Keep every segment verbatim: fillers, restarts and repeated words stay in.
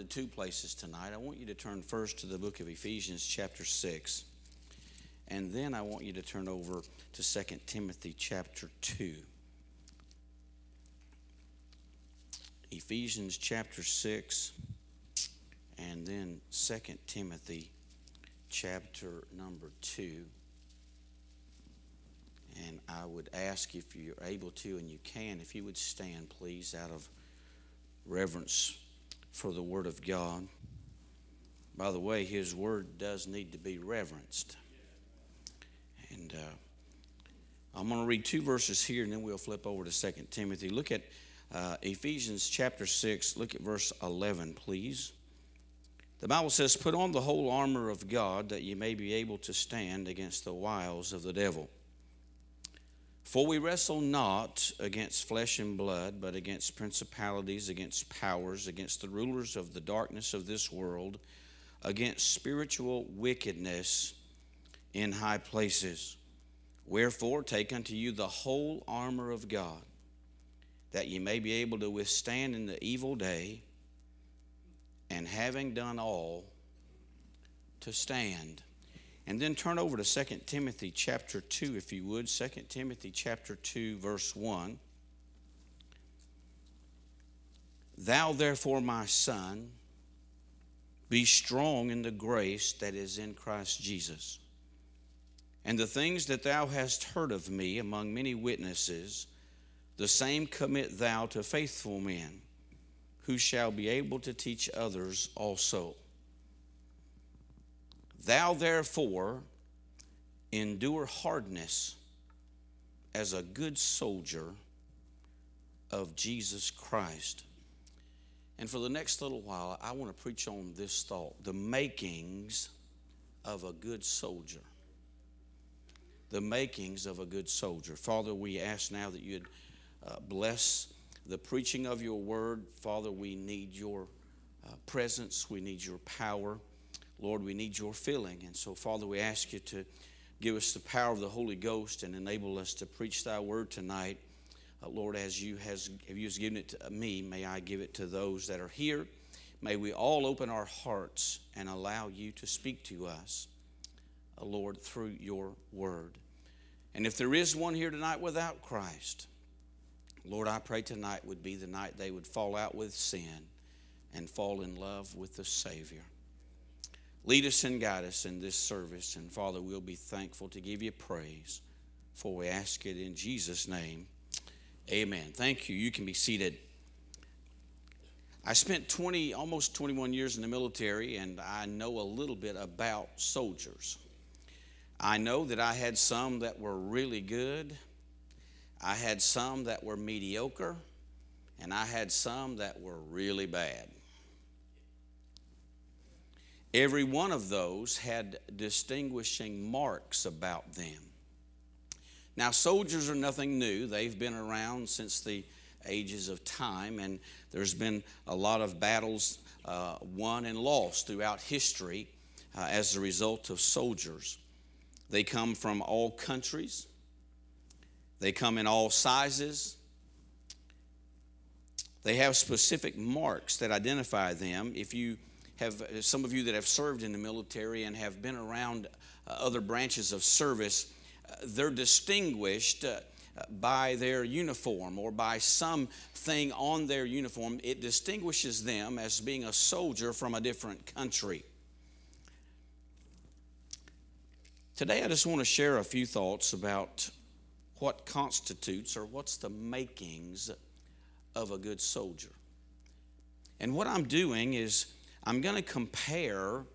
to two places tonight. I want you to turn first to the book of Ephesians chapter six. And then I want you to turn over to Second Timothy chapter two. Ephesians chapter six, and then Second Timothy chapter number two. And I would ask, if you're able to and you can, if you would stand, please, out of reverence for the Word of God. By the way, His Word does need to be reverenced. And uh, I'm going to read two verses here, and then we'll flip over to Second Timothy. Look at uh, Ephesians chapter six. Look at verse eleven, please. The Bible says, "Put on the whole armor of God, that ye may be able to stand against the wiles of the devil. For we wrestle not against flesh and blood, but against principalities, against powers, against the rulers of the darkness of this world, against spiritual wickedness in high places. Wherefore, take unto you the whole armor of God, that ye may be able to withstand in the evil day, and having done all, to stand." And then turn over to Second Timothy chapter two, if you would. Second Timothy chapter two, verse one. "Thou therefore, my son, be strong in the grace that is in Christ Jesus. And the things that thou hast heard of me among many witnesses, the same commit thou to faithful men, who shall be able to teach others also. Thou therefore endure hardness as a good soldier of Jesus Christ." And for the next little while, I want to preach on this thought: the makings of a good soldier. The makings of a good soldier. Father, we ask now that you'd uh, bless the preaching of your word. Father, we need your uh, presence. We need your power. Lord, we need your filling. And so, Father, we ask you to give us the power of the Holy Ghost and enable us to preach thy word tonight. Uh, Lord, as you has, have you has given it to me, may I give it to those that are here. May we all open our hearts and allow you to speak to us, uh, Lord, through your word. And if there is one here tonight without Christ, Lord, I pray tonight would be the night they would fall out with sin and fall in love with the Savior. Lead us and guide us in this service. And Father, we'll be thankful to give you praise, for we ask it in Jesus' name. Amen. Thank you. You can be seated. I spent twenty, almost twenty-one years in the military, and I know a little bit about soldiers. I know that I had some that were really good. I had some that were mediocre, and I had some that were really bad. Every one of those had distinguishing marks about them. Now, soldiers are nothing new. They've been around since the ages of time, and there's been a lot of battles uh, won and lost throughout history uh, as a result of soldiers. They come from all countries. They come in all sizes. They have specific marks that identify them. If you have, some of you that have served in the military and have been around uh, other branches of service, uh, they're distinguished uh, by their uniform or by something on their uniform. It distinguishes them as being a soldier from a different country. Today I just want to share a few thoughts about what constitutes or what's the makings of a good soldier. And what I'm doing is I'm going to compare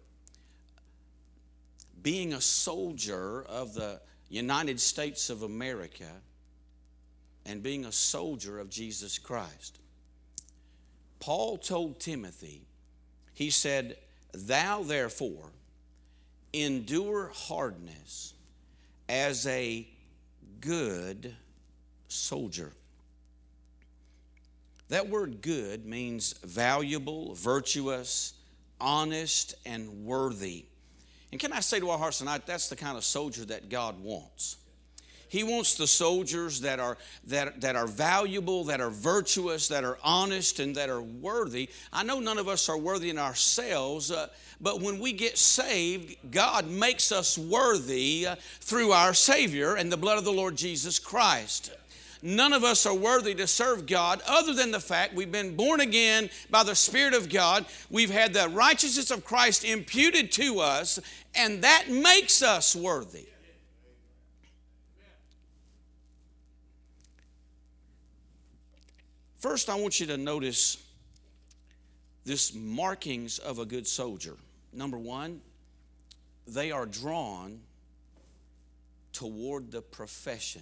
being a soldier of the United States of America and being a soldier of Jesus Christ. Paul told Timothy, he said, "Thou therefore endure hardness as a good soldier." That word good means valuable, virtuous, honest, and worthy. And can I say to our hearts tonight, that's the kind of soldier that God wants. He wants the soldiers that are, that, that are valuable, that are virtuous, that are honest, and that are worthy. I know none of us are worthy in ourselves, uh, but when we get saved, God makes us worthy uh, through our Savior and the blood of the Lord Jesus Christ. None of us are worthy to serve God other than the fact we've been born again by the Spirit of God. We've had the righteousness of Christ imputed to us, and that makes us worthy. First, I want you to notice this markings of a good soldier. Number one, they are drawn toward the profession.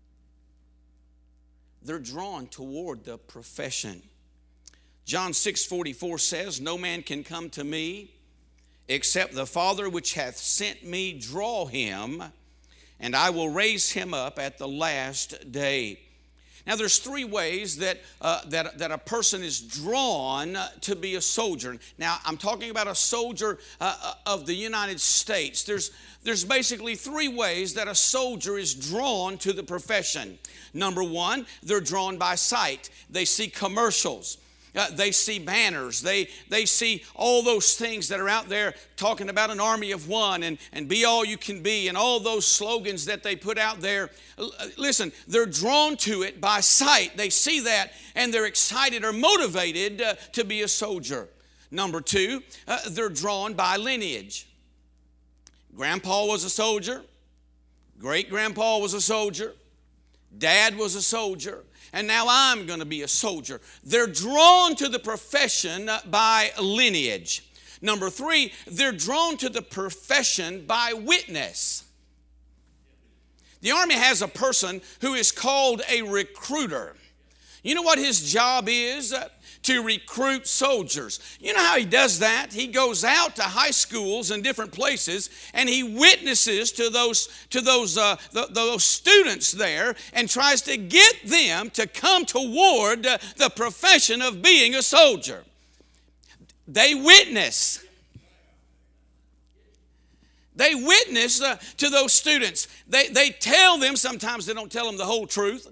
They're drawn toward the profession. John six forty-four says, "No man can come to me except the Father which hath sent me draw him, and I will raise him up at the last day." Now, there's three ways that, uh, that, that a person is drawn to be a soldier. Now, I'm talking about a soldier uh, of the United States. There's, there's basically three ways that a soldier is drawn to the profession. Number one, they're drawn by sight. They see commercials. Uh, they see banners. They, they see all those things that are out there talking about an army of one and, and be all you can be and all those slogans that they put out there. Listen, they're drawn to it by sight. They see that and they're excited or motivated uh, to be a soldier. Number two, uh, they're drawn by lineage. Grandpa was a soldier. Great-grandpa was a soldier. Dad was a soldier. And now I'm going to be a soldier. They're drawn to the profession by lineage. Number three, they're drawn to the profession by witness. The Army has a person who is called a recruiter. You know what his job is? To recruit soldiers. You know how he does that? He goes out to high schools and different places and he witnesses to those, to those, uh, the, those students there and tries to get them to come toward uh, the profession of being a soldier. They witness. They witness uh, to those students. They, they tell them, sometimes they don't tell them the whole truth.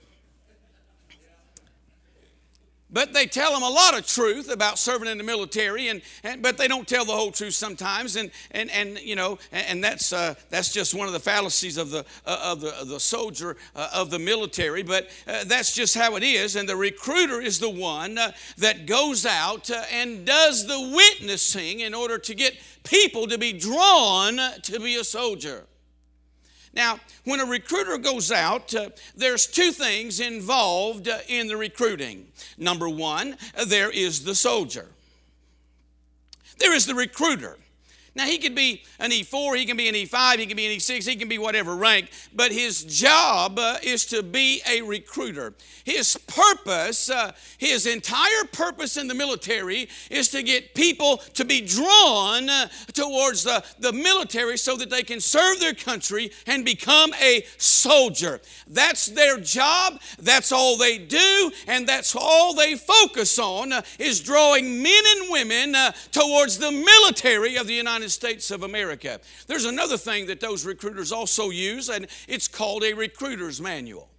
But they tell them a lot of truth about serving in the military, and, and but they don't tell the whole truth sometimes, and and and you know, and, and that's uh, that's just one of the fallacies of the uh, of the of the soldier uh, of the military. But uh, that's just how it is. And the recruiter is the one uh, that goes out uh, and does the witnessing in order to get people to be drawn to be a soldier. Now, when a recruiter goes out, uh, there's two things involved uh, in the recruiting. Number one, uh, there is the soldier. There is the recruiter. Now, he could be an E four, he can be an E five, he can be an E six, he can be whatever rank, but his job uh, is to be a recruiter. His purpose, uh, his entire purpose in the military is to get people to be drawn uh, towards the, the military so that they can serve their country and become a soldier. That's their job, that's all they do, and that's all they focus on uh, is drawing men and women uh, towards the military of the United States of America. There's another thing that those recruiters also use, and it's called a recruiter's manual.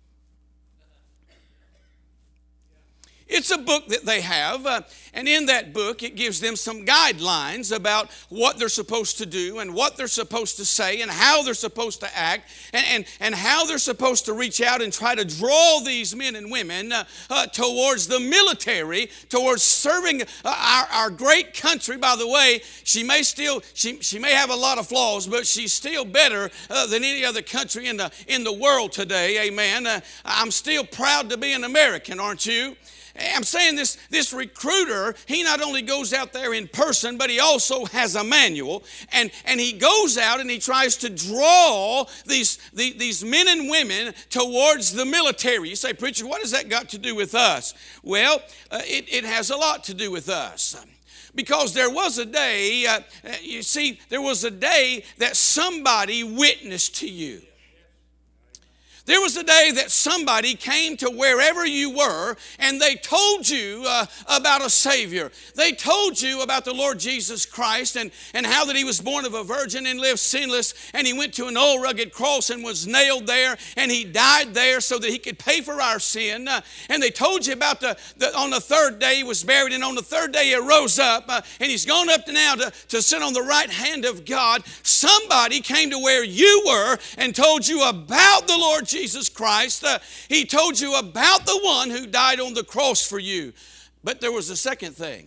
It's a book that they have, uh, and in that book it gives them some guidelines about what they're supposed to do and what they're supposed to say and how they're supposed to act and, and, and how they're supposed to reach out and try to draw these men and women uh, uh, towards the military, towards serving uh, our, our great country. By the way, she may still, she, she may have a lot of flaws, but she's still better uh, than any other country in the, in the world today, amen. Uh, I'm still proud to be an American, aren't you? I'm saying this, this recruiter, he not only goes out there in person, but he also has a manual. And, and he goes out and he tries to draw these, the, these men and women towards the military. You say, preacher, what has that got to do with us? Well, uh, it, it has a lot to do with us. Because there was a day, uh, you see, there was a day that somebody witnessed to you. There was a day that somebody came to wherever you were and they told you uh, about a Savior. They told you about the Lord Jesus Christ and, and how that He was born of a virgin and lived sinless, and He went to an old rugged cross and was nailed there, and He died there so that He could pay for our sin. Uh, and they told you about the, the on the third day He was buried, and on the third day He rose up, uh, and He's gone up to now to, to sit on the right hand of God. Somebody came to where you were and told you about the Lord Jesus Jesus Christ. Uh, he told you about the one who died on the cross for you. But there was a second thing.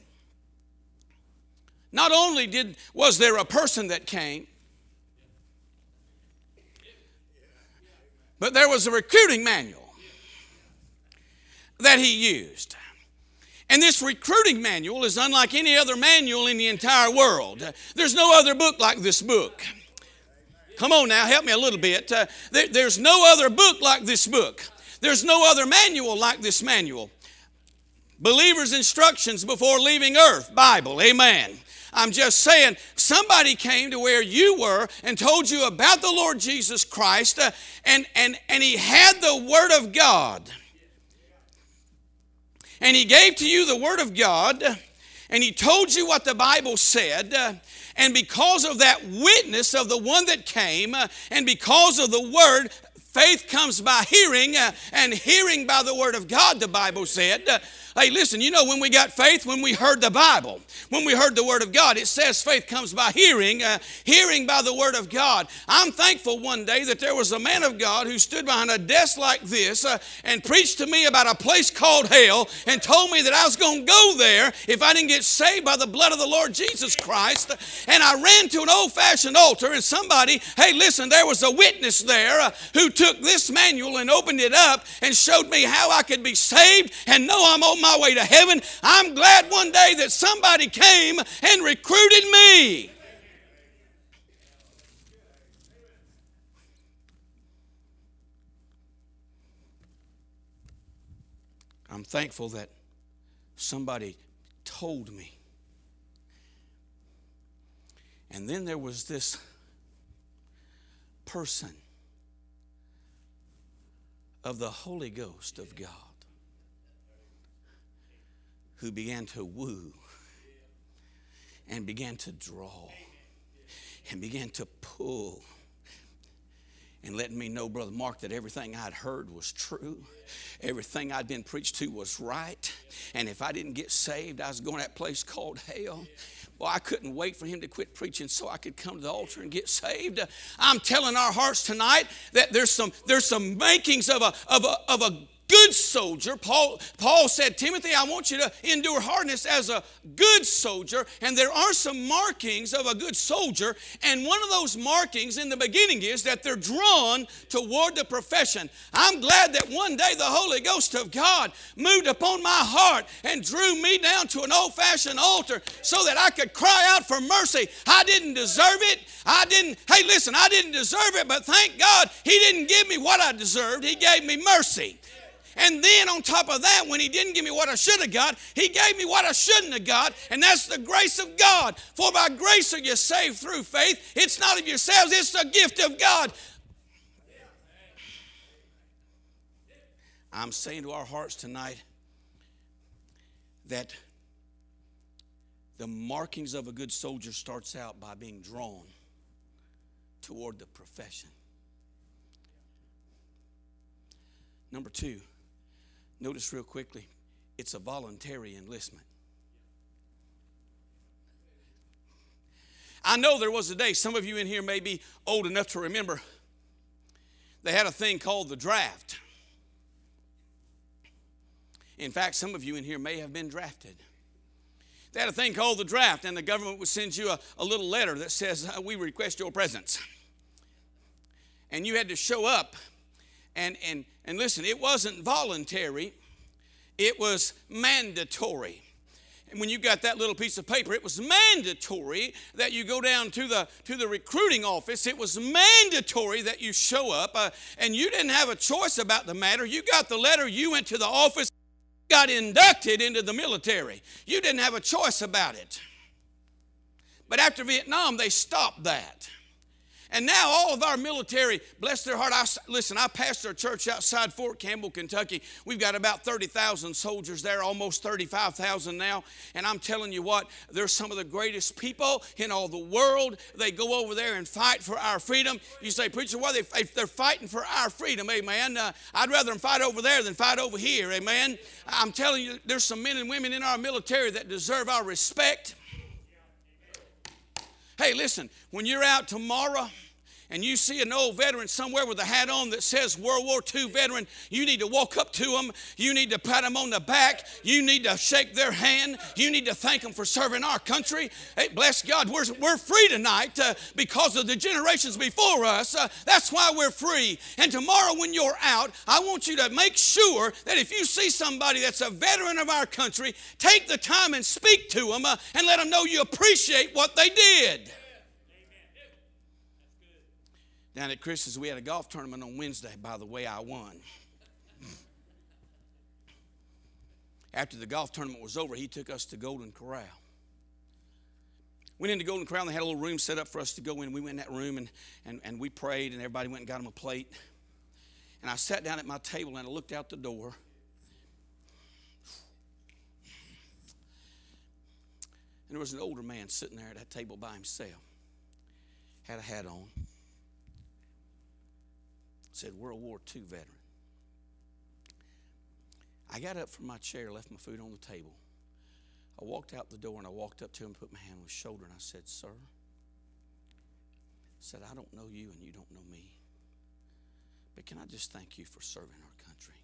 Not only did was there a person that came, but there was a recruiting manual that he used. And this recruiting manual is unlike any other manual in the entire world. There's no other book like this book. Come on now, help me a little bit. Uh, there, there's no other book like this book. There's no other manual like this manual. Believer's Instructions Before Leaving Earth, Bible, amen. I'm just saying, somebody came to where you were and told you about the Lord Jesus Christ, uh, and, and, and he had the Word of God. And he gave to you the Word of God, and he told you what the Bible said. Uh, And because of that witness of the one that came, uh, and because of the Word, faith comes by hearing, uh, and hearing by the Word of God, the Bible said. Uh, hey, listen, you know when we got faith? When we heard the Bible. When we heard the Word of God. It says faith comes by hearing, uh, hearing by the Word of God. I'm thankful one day that there was a man of God who stood behind a desk like this uh, and preached to me about a place called hell and told me that I was going to go there if I didn't get saved by the blood of the Lord Jesus Christ. And I ran to an old-fashioned altar, and somebody, hey, listen, there was a witness there uh, who took this manual and opened it up and showed me how I could be saved and know I'm on my way to heaven. I'm glad one day that somebody came and recruited me. I'm thankful that somebody told me. And then there was this person of the Holy Ghost of God who began to woo and began to draw and began to pull and letting me know, Brother Mark, that everything I'd heard was true. Everything I'd been preached to was right. And if I didn't get saved, I was going to that place called hell. Well, I couldn't wait for him to quit preaching so I could come to the altar and get saved. I'm telling our hearts tonight that there's some there's some makings of a of a of a good soldier. Paul, Paul said, Timothy, I want you to endure hardness as a good soldier. And there are some markings of a good soldier. And one of those markings in the beginning is that they're drawn toward the profession. I'm glad that one day the Holy Ghost of God moved upon my heart and drew me down to an old-fashioned altar so that I could cry out for mercy. I didn't deserve it. I didn't, hey, listen, I didn't deserve it, but thank God He didn't give me what I deserved. He gave me mercy. And then on top of that, when He didn't give me what I should have got, He gave me what I shouldn't have got, and that's the grace of God. For by grace are you saved through faith. It's not of yourselves, it's the gift of God. I'm saying to our hearts tonight that the markings of a good soldier starts out by being drawn toward the profession. Number two, notice real quickly, it's a voluntary enlistment. I know there was a day, some of you in here may be old enough to remember, they had a thing called the draft. In fact, some of you in here may have been drafted. They had a thing called the draft, and the government would send you a, a little letter that says, we request your presence. And you had to show up. And, and, and listen, it wasn't voluntary. It was mandatory. And when you got that little piece of paper, it was mandatory that you go down to the, to the recruiting office. It was mandatory that you show up. Uh, and you didn't have a choice about the matter. You got the letter, you went to the office, got inducted into the military. You didn't have a choice about it. But after Vietnam, they stopped that. And now all of our military, bless their heart, I, listen, I pastor a church outside Fort Campbell, Kentucky. We've got about thirty thousand soldiers there, almost thirty-five thousand now. And I'm telling you what, they're some of the greatest people in all the world. They go over there and fight for our freedom. You say, preacher, why they, they're fighting for our freedom, amen. Uh, I'd rather them fight over there than fight over here, amen. I'm telling you, there's some men and women in our military that deserve our respect. Hey, listen, when you're out tomorrow and you see an old veteran somewhere with a hat on that says World War Two veteran, you need to walk up to them. You need to pat them on the back. You need to shake their hand. You need to thank them for serving our country. Hey, bless God, we're, we're free tonight uh, because of the generations before us. Uh, that's why we're free. And tomorrow when you're out, I want you to make sure that if you see somebody that's a veteran of our country, take the time and speak to them uh, and let them know you appreciate what they did. Down at Chris's, we had a golf tournament on Wednesday. By the way, I won. After the golf tournament was over, he took us to Golden Corral. Went into Golden Corral, and they had a little room set up for us to go in. We went in that room, and, and, and we prayed, and everybody went and got them a plate. And I sat down at my table, and I looked out the door. And there was an older man sitting there at that table by himself. Had a hat on. Said World War Two veteran. I got up from my chair, left my food on the table. I walked out the door and I walked up to him, put my hand on his shoulder, and I said, sir, I said, I don't know you and you don't know me, but can I just thank you for serving our country?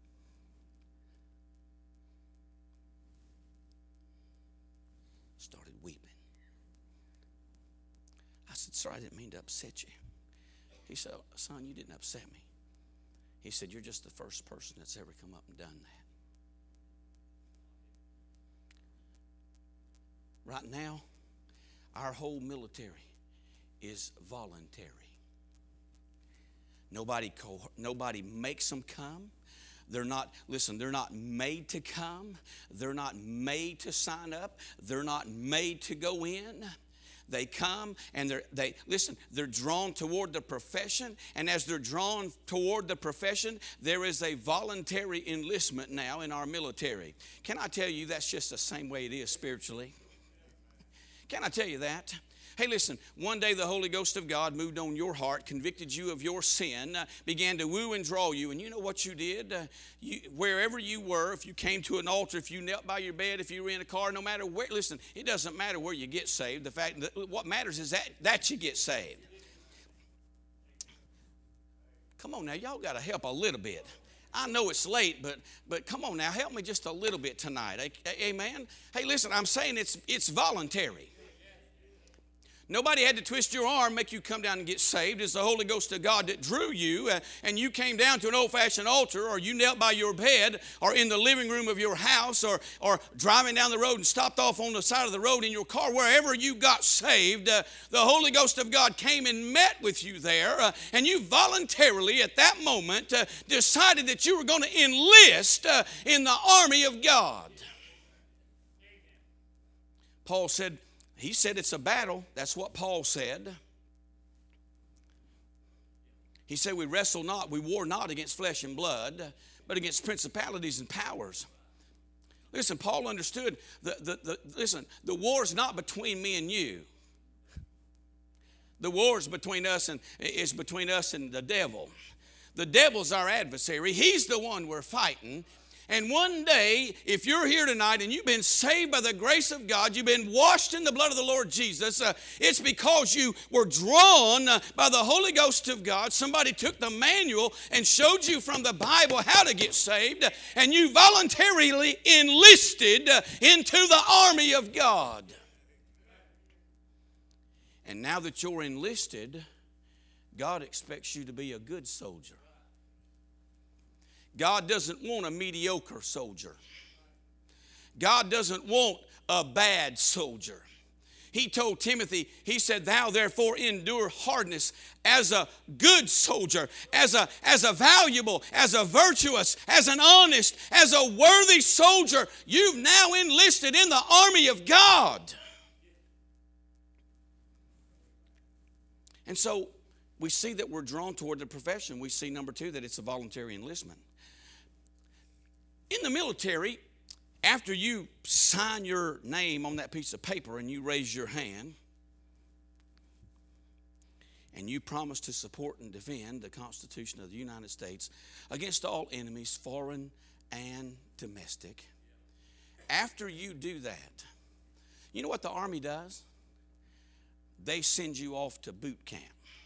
Started weeping. I said, sir, I didn't mean to upset you. He said, son, you didn't upset me. He said, you're just the first person that's ever come up and done that. Right now, our whole military is voluntary. Nobody, co- nobody makes them come. They're not, listen, they're not made to come. They're not made to sign up. They're not made to go in. They come and they're, they, listen, they're drawn toward the profession. And as they're drawn toward the profession, there is a voluntary enlistment now in our military. Can I tell you that's just the same way it is spiritually? Can I tell you that? Hey, listen, one day the Holy Ghost of God moved on your heart, convicted you of your sin, uh, began to woo and draw you. And you know what you did? Uh, you, wherever you were, if you came to an altar, if you knelt by your bed, if you were in a car, no matter where, listen, it doesn't matter where you get saved. The fact that what matters is that, that you get saved. Come on now, y'all got to help a little bit. I know it's late, but but come on now, help me just a little bit tonight. Amen? Hey, listen, I'm saying it's it's voluntary. Nobody had to twist your arm, make you come down and get saved. It's the Holy Ghost of God that drew you, uh, and you came down to an old-fashioned altar, or you knelt by your bed, or in the living room of your house, or, or driving down the road and stopped off on the side of the road in your car. Wherever you got saved, uh, the Holy Ghost of God came and met with you there, uh, and you voluntarily at that moment uh, decided that you were going to enlist uh, in the army of God. Paul said, He said it's a battle. That's what Paul said. He said we wrestle not, we war not against flesh and blood, but against principalities and powers. Listen, Paul understood, the, the, the, listen, the war's not between me and you. The war's between us and is between us and the devil. The devil's our adversary. He's the one we're fighting. And one day, if you're here tonight and you've been saved by the grace of God, you've been washed in the blood of the Lord Jesus, uh, it's because you were drawn uh, by the Holy Ghost of God. Somebody took the manual and showed you from the Bible how to get saved, uh, and you voluntarily enlisted uh, into the army of God. And now that you're enlisted, God expects you to be a good soldier. God doesn't want a mediocre soldier. God doesn't want a bad soldier. He told Timothy, he said, thou therefore endure hardness as a good soldier, as a, as a valuable, as a virtuous, as an honest, as a worthy soldier. You've now enlisted in the army of God. And so we see that we're drawn toward the profession. We see, number two, that it's a voluntary enlistment. In the military, after you sign your name on that piece of paper and you raise your hand and you promise to support and defend the Constitution of the United States against all enemies, foreign and domestic, after you do that, you know what the Army does? They send you off to boot camp.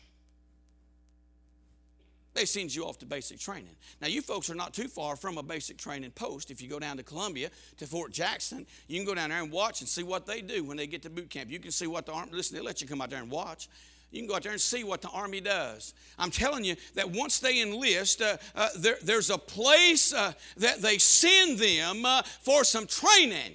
They send you off to basic training. Now, you folks are not too far from a basic training post. If you go down to Columbia, to Fort Jackson, you can go down there and watch and see what they do when they get to boot camp. You can see what the Army, listen, they'll let you come out there and watch. You can go out there and see what the Army does. I'm telling you that once they enlist, uh, uh, there, there's a place uh, that they send them uh, for some training.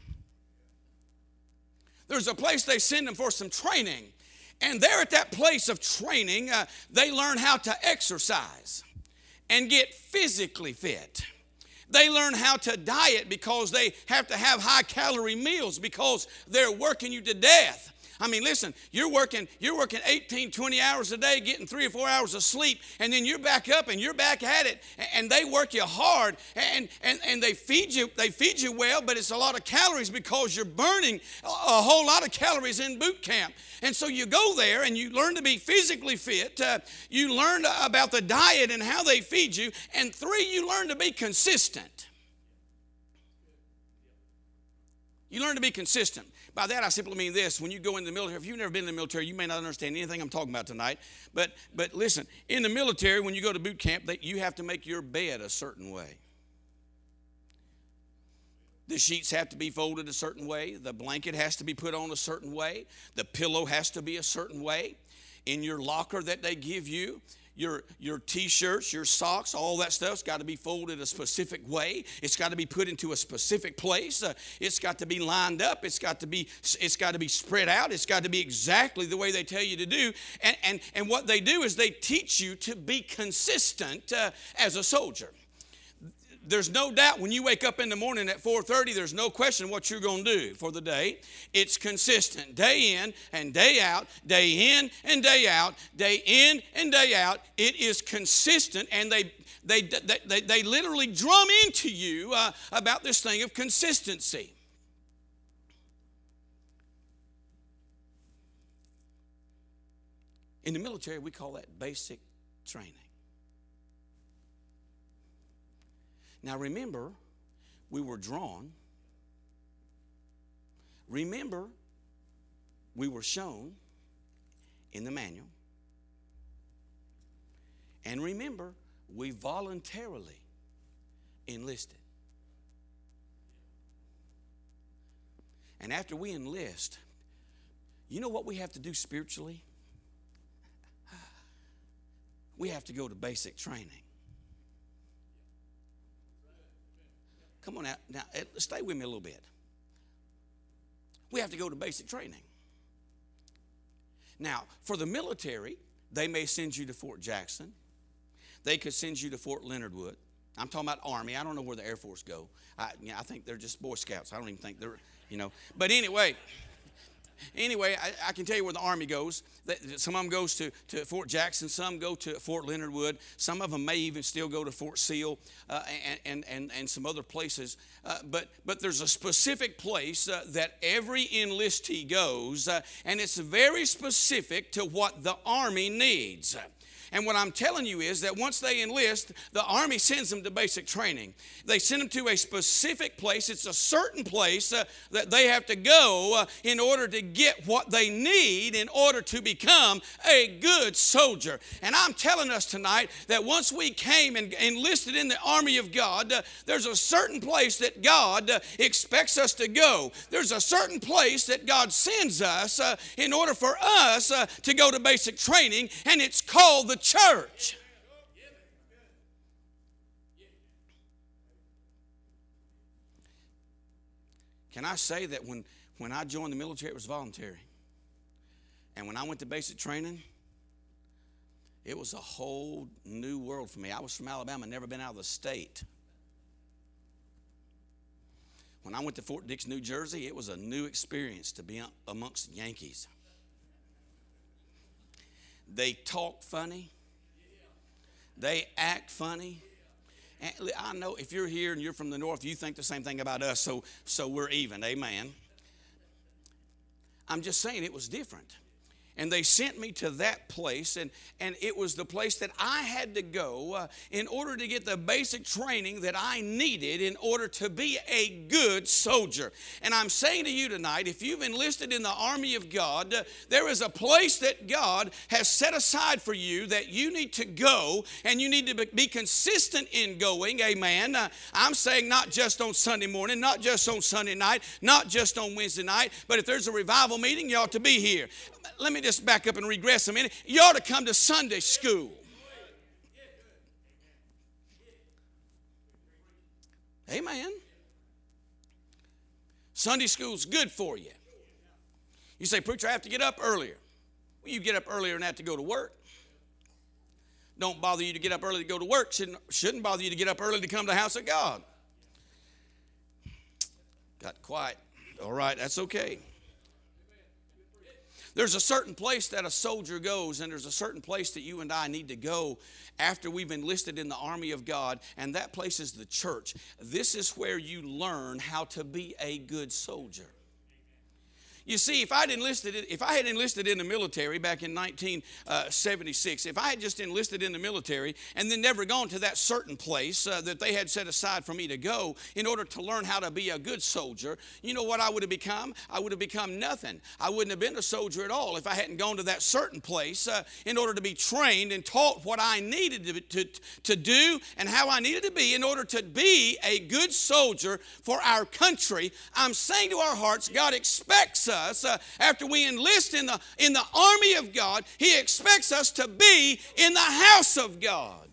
There's a place they send them for some training. And there at that place of training, uh, they learn how to exercise and get physically fit. They learn how to diet because they have to have high-calorie meals because they're working you to death. I mean, listen, you're working, you're working eighteen, twenty hours a day, getting three or four hours of sleep, and then you're back up and you're back at it, and they work you hard, and, and, and they feed you, they feed you well, but it's a lot of calories because you're burning a, a whole lot of calories in boot camp. And so you go there and you learn to be physically fit, uh, you learn about the diet and how they feed you, and three, you learn to be consistent. You learn to be consistent. By that, I simply mean this. When you go in the military, if you've never been in the military, you may not understand anything I'm talking about tonight. But, but listen, in the military, when you go to boot camp, they, you have to make your bed a certain way. The sheets have to be folded a certain way. The blanket has to be put on a certain way. The pillow has to be a certain way. In your locker that they give you, Your, your T-shirts, your socks, all that stuff's got to be folded a specific way. It's got to be put into a specific place. Uh, it's got to be lined up. It's got to be, it's got to be spread out. It's got to be exactly the way they tell you to do. And, and, and what they do is they teach you to be consistent uh, as a soldier. There's no doubt when you wake up in the morning at four thirty, there's no question what you're going to do for the day. It's consistent. Day in and day out, day in and day out, day in and day out. It is consistent, and they they they, they, they literally drum into you uh, about this thing of consistency. In the military, we call that basic training. Now remember, we were drawn. Remember, we were shown in the manual. And remember, we voluntarily enlisted. And after we enlist, you know what we have to do spiritually? We have to go to basic training. Come on now, now, stay with me a little bit. We have to go to basic training. Now, for the military, they may send you to Fort Jackson. They could send you to Fort Leonard Wood. I'm talking about Army. I don't know where the Air Force go. I, you know, I think they're just Boy Scouts. I don't even think they're, you know. But anyway, anyway, I, I can tell you where the Army goes. Some of them goes to, to Fort Jackson. Some go to Fort Leonard Wood. Some of them may even still go to Fort Seal uh, and, and, and, and some other places. Uh, but, but there's a specific place uh, that every enlistee goes, uh, and it's very specific to what the Army needs. And what I'm telling you is that once they enlist, the Army sends them to basic training. They send them to a specific place. It's a certain place uh, that they have to go uh, in order to get what they need in order to become a good soldier. And I'm telling us tonight that once we came and enlisted in the army of God, uh, there's a certain place that God uh, expects us to go. There's a certain place that God sends us uh, in order for us uh, to go to basic training, and it's called the church. Can I say that when, when I joined the military, it was voluntary. And when I went to basic training, it was a whole new world for me. I was from Alabama, never been out of the state. When I went to Fort Dix, New Jersey, it was a new experience to be amongst Yankees. They talk funny. They act funny. And I know if you're here and you're from the north, you think the same thing about us, so, so we're even. Amen. I'm just saying it was different. And they sent me to that place, and, and it was the place that I had to go uh, in order to get the basic training that I needed in order to be a good soldier. And I'm saying to you tonight, if you've enlisted in the army of God, uh, there is a place that God has set aside for you that you need to go, and you need to be consistent in going, amen. Uh, I'm saying not just on Sunday morning, not just on Sunday night, not just on Wednesday night, but if there's a revival meeting, you ought to be here. Let me just back up and regress a minute. You ought to come to Sunday school. Amen. Sunday school's good for you. You say, preacher, I have to get up earlier. Well, you get up earlier than that to go to work. Don't bother you to get up early to go to work. Shouldn't, shouldn't bother you to get up early to come to the house of God. Got quiet. All right, that's okay. There's a certain place that a soldier goes, and there's a certain place that you and I need to go after we've enlisted in the army of God, and that place is the church. This is where you learn how to be a good soldier. You see, if I'd enlisted, if I had enlisted in the military back in nineteen seventy-six, if I had just enlisted in the military and then never gone to that certain place uh, that they had set aside for me to go in order to learn how to be a good soldier, you know what I would have become? I would have become nothing. I wouldn't have been a soldier at all if I hadn't gone to that certain place uh, in order to be trained and taught what I needed to, to, to do and how I needed to be in order to be a good soldier for our country. I'm saying to our hearts, God expects us Us, uh, after we enlist in the, in the army of God, He expects us to be in the house of God.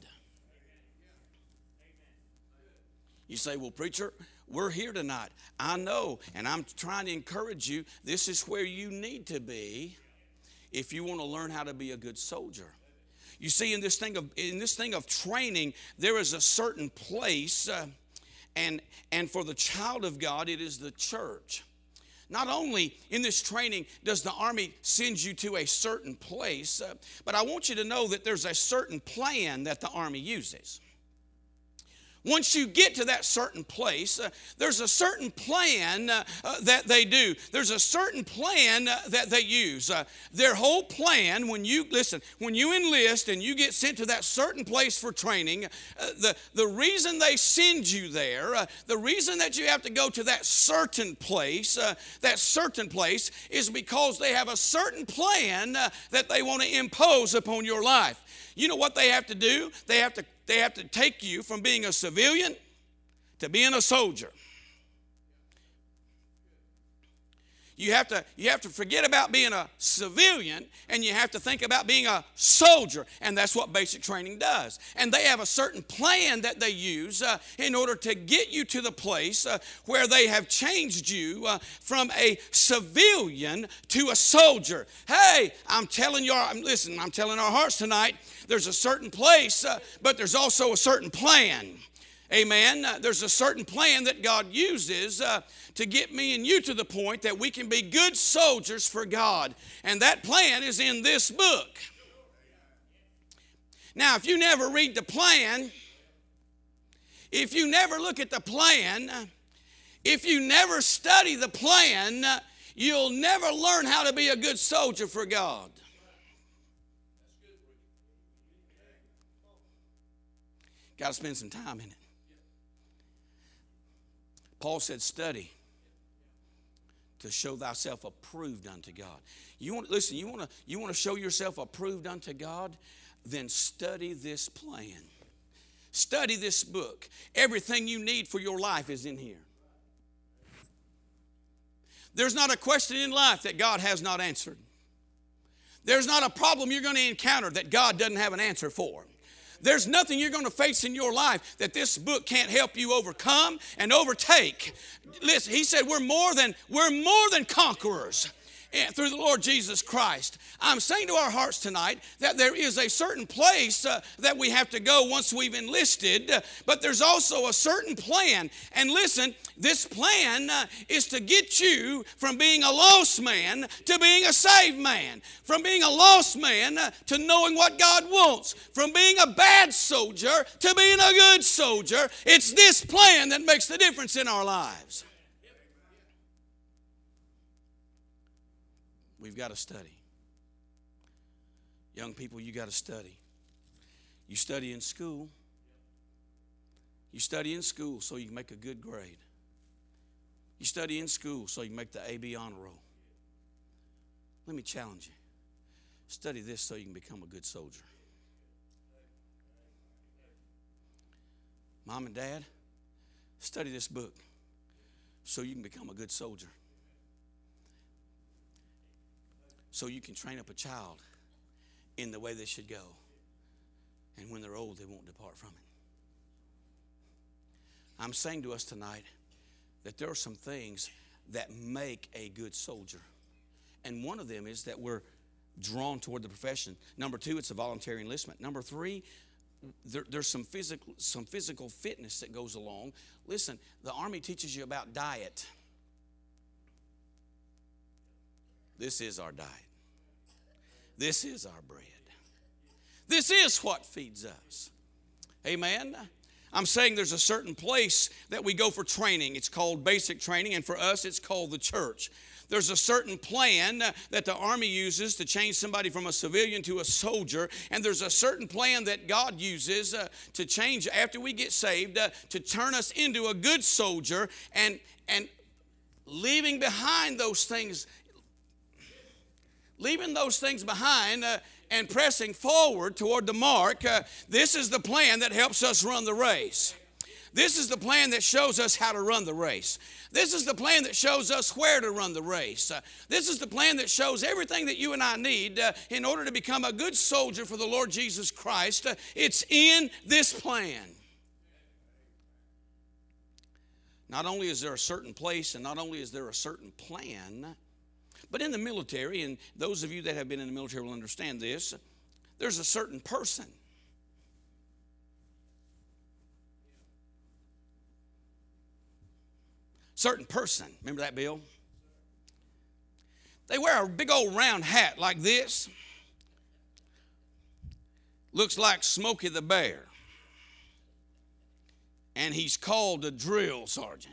You say, well, preacher, we're here tonight. I know, and I'm trying to encourage you. This is where you need to be if you want to learn how to be a good soldier. You see, in this thing of, in this thing of training, there is a certain place, uh, and, and for the child of God, it is the church. Not only in this training does the Army send you to a certain place, uh, but I want you to know that there's a certain plan that the Army uses. Once you get to that certain place, uh, there's a certain plan uh, uh, that they do. There's a certain plan uh, that they use. Uh, their whole plan, when you, listen, when you enlist and you get sent to that certain place for training, uh, the, the reason they send you there, uh, the reason that you have to go to that certain place, uh, that certain place is because they have a certain plan uh, that they want to impose upon your life. You know what they have to do? They have to They have to take you from being a civilian to being a soldier. You have to, you have to forget about being a civilian, and you have to think about being a soldier. And that's what basic training does. And they have a certain plan that they use uh, in order to get you to the place uh, where they have changed you uh, from a civilian to a soldier. Hey, I'm telling you, listen, I'm telling our hearts tonight, there's a certain place, uh, but there's also a certain plan. Amen. Uh, there's a certain plan that God uses uh, to get me and you to the point that we can be good soldiers for God. And that plan is in this book. Now, if you never read the plan, if you never look at the plan, if you never study the plan, you'll never learn how to be a good soldier for God. Got to spend some time in it. Paul said, study to show thyself approved unto God. You want, listen, you want to you want to show yourself approved unto God? Then study this plan. Study this book. Everything you need for your life is in here. There's not a question in life that God has not answered. There's not a problem you're going to encounter that God doesn't have an answer for. There's nothing you're going to face in your life that this book can't help you overcome and overtake. Listen, he said we're more than, we're more than conquerors. through the Lord Jesus Christ. I'm saying to our hearts tonight that there is a certain place uh, that we have to go once we've enlisted, uh, but there's also a certain plan. And listen, this plan uh, is to get you from being a lost man to being a saved man, from being a lost man uh, to knowing what God wants, from being a bad soldier to being a good soldier. It's this plan that makes the difference in our lives. We've got to study. Young people, you got to study. You study in school. You study in school so you can make a good grade. You study in school so you can make the A B honor roll. Let me challenge you. Study this so you can become a good soldier. Mom and Dad, study this book so you can become a good soldier. So you can train up a child in the way they should go. And when they're old, they won't depart from it. I'm saying to us tonight that there are some things that make a good soldier. And one of them is that we're drawn toward the profession. Number two, it's a voluntary enlistment. Number three, there, there's some physical, some physical fitness that goes along. Listen, the Army teaches you about diet. This is our diet. This is our bread. This is what feeds us. Amen. I'm saying there's a certain place that we go for training. It's called basic training, and for us it's called the church. There's a certain plan that the Army uses to change somebody from a civilian to a soldier, and there's a certain plan that God uses uh, to change after we get saved, uh, to turn us into a good soldier, and, and leaving behind those things Leaving those things behind uh, and pressing forward toward the mark. Uh, this is the plan that helps us run the race. This is the plan that shows us how to run the race. This is the plan that shows us where to run the race. Uh, this is the plan that shows everything that you and I need uh, in order to become a good soldier for the Lord Jesus Christ. Uh, it's in this plan. Not only is there a certain place, and not only is there a certain plan, but in the military, and those of you that have been in the military will understand this, there's a certain person. Certain person. Remember that, Bill? They wear a big old round hat like this. Looks like Smokey the Bear. And he's called a drill sergeant.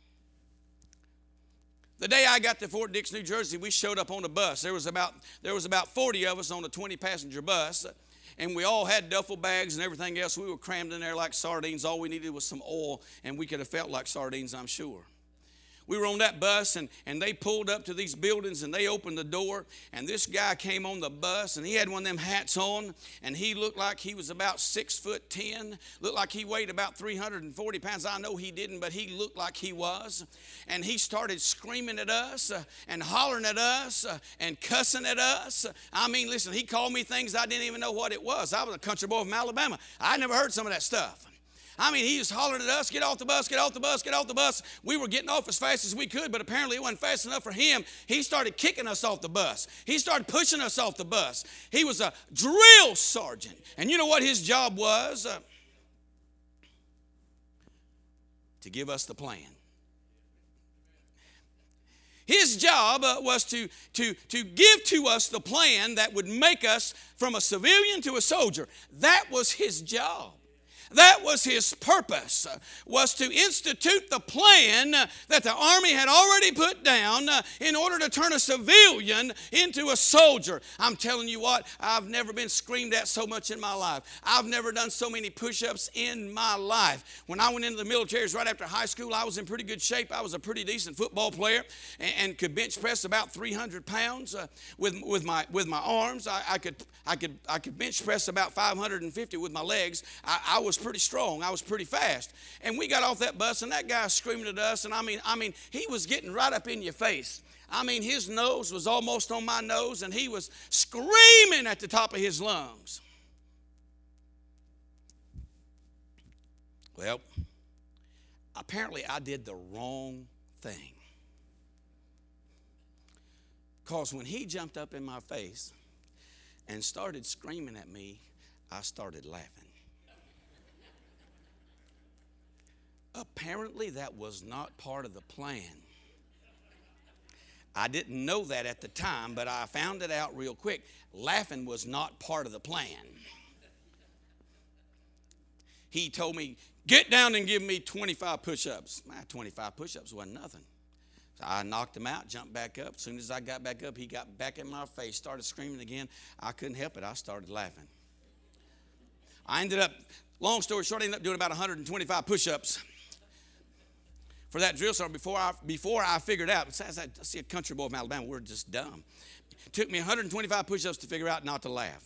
The day I got to Fort Dix, New Jersey, we showed up on a bus. There was about, there was about forty of us on a twenty-passenger bus, and we all had duffel bags and everything else. We were crammed in there like sardines. All we needed was some oil, and we could have felt like sardines, I'm sure. We were on that bus, and, and they pulled up to these buildings, and they opened the door, and this guy came on the bus, and he had one of them hats on, and he looked like he was about six foot ten, looked like he weighed about three hundred forty pounds. I know he didn't, but he looked like he was. And he started screaming at us uh, and hollering at us uh, and cussing at us. I mean, listen, he called me things I didn't even know what it was. I was a country boy from Alabama. I never heard some of that stuff. I mean, he just hollered at us, get off the bus, get off the bus, get off the bus. We were getting off as fast as we could, but apparently it wasn't fast enough for him. He started kicking us off the bus. He started pushing us off the bus. He was a drill sergeant. And you know what his job was? Uh, to give us the plan. His job uh, was to, to, to give to us the plan that would make us from a civilian to a soldier. That was his job. That was his purpose, uh, was to institute the plan uh, that the Army had already put down uh, in order to turn a civilian into a soldier. I'm telling you what, I've never been screamed at so much in my life. I've never done so many push-ups in my life. When I went into the military right after high school, I was in pretty good shape. I was a pretty decent football player and, and could bench press about three hundred pounds uh, with, with, my, with my arms. I, I, could, I, could, I could bench press about five hundred fifty with my legs. I, I was pretty strong. I was pretty fast. And we got off that bus, and that guy screaming at us, and I mean, I mean, he was getting right up in your face. I mean, his nose was almost on my nose, and he was screaming at the top of his lungs. Well, apparently I did the wrong thing. Because when he jumped up in my face and started screaming at me, I started laughing. Apparently, that was not part of the plan. I didn't know that at the time, but I found it out real quick. Laughing was not part of the plan. He told me, get down and give me twenty-five push-ups. My twenty-five push-ups wasn't nothing. So I knocked him out, jumped back up. As soon as I got back up, he got back in my face, started screaming again. I couldn't help it. I started laughing. I ended up, long story short, I ended up doing about one hundred twenty-five push-ups for that drill sergeant before I, before I figured out. Besides, I see a country boy from Alabama, we're just dumb. It took me one hundred twenty-five push-ups to figure out not to laugh.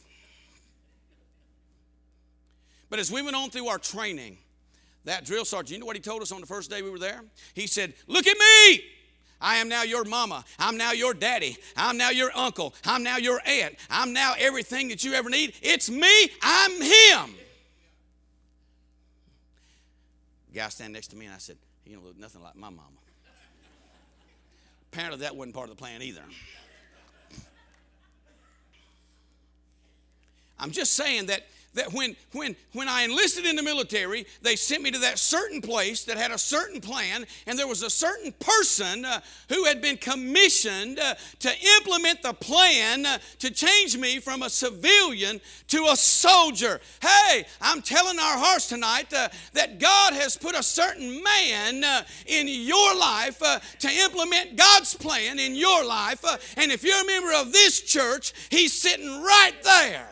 But as we went on through our training, that drill sergeant, you know what he told us on the first day we were there? He said, look at me. I am now your mama. I'm now your daddy. I'm now your uncle. I'm now your aunt. I'm now everything that you ever need. It's me. I'm him. The guy standing next to me, and I said, he don't look nothing like my mama. Apparently that wasn't part of the plan either. I'm just saying that that when, when, when I enlisted in the military, they sent me to that certain place that had a certain plan, and there was a certain person uh, who had been commissioned uh, to implement the plan uh, to change me from a civilian to a soldier. Hey, I'm telling our hearts tonight uh, that God has put a certain man uh, in your life uh, to implement God's plan in your life, uh, and if you're a member of this church, he's sitting right there.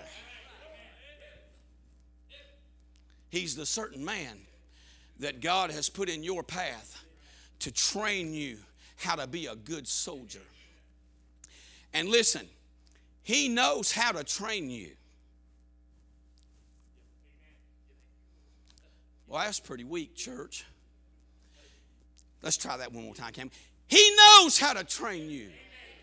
He's the certain man that God has put in your path to train you how to be a good soldier. And listen, he knows how to train you. Well, that's pretty weak, church. Let's try that one more time, Cam. He knows how to train you.